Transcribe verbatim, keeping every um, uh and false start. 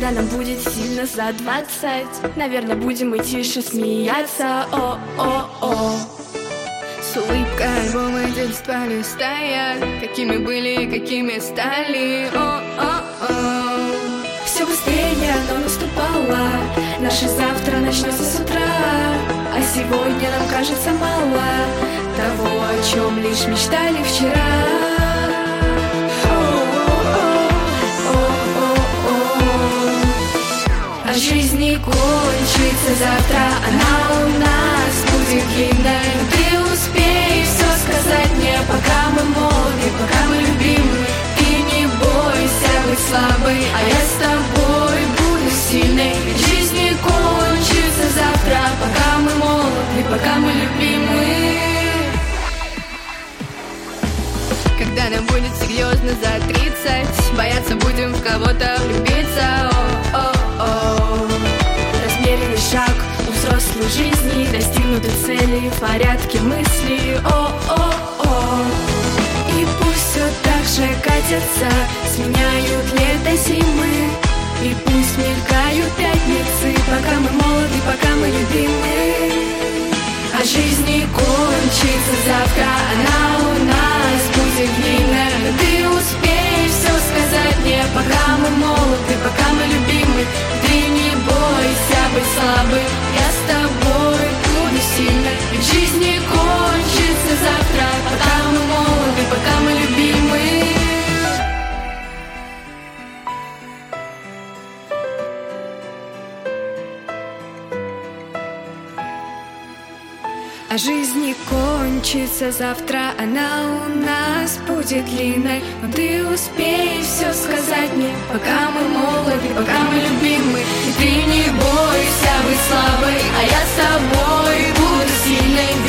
Когда нам будет сильно за двадцать, наверное, будем и тише смеяться. О-о-о. С улыбкой альбомы детства листая, какими были, какими стали. О-о-о. Все быстрее оно наступало, наше завтра начнется с утра. А сегодня нам кажется мало того, о чем лишь мечтали вчера. А жизнь не кончится завтра, она у нас будет длинной. Ты успей все сказать мне, пока мы молоды, пока мы любимы. Ты не бойся быть слабой, а я с тобой буду сильной. Жизнь не кончится завтра, пока мы молоды, пока мы любимы. Когда нам будет серьезно за тридцать, бояться будем в кого-то влюбиться. О-о-о. Размеренный шаг у взрослой жизни, достигнуты цели в порядке мыслей. О-о-о. И пусть все так же катятся, сменяют лето зимы. И пусть мелькают пятницы, пока мы молоды, пока мы любимы. А жизнь не кончится завтра, она у нас будет длинная. Ты успей все сказать мне, пока мы молоды, пока мы любимы. Ты не бойся быть слабой, я с тобой буду сильной. Ведь жизнь не кончится завтра, пока мы молоды, пока мы любимы. А жизнь не кончится завтра, она у нас будет длинной. Но ты успей все сказать мне, пока мы молоды, пока мы любимы. И ты не бойся быть слабой, а я с тобой буду сильной.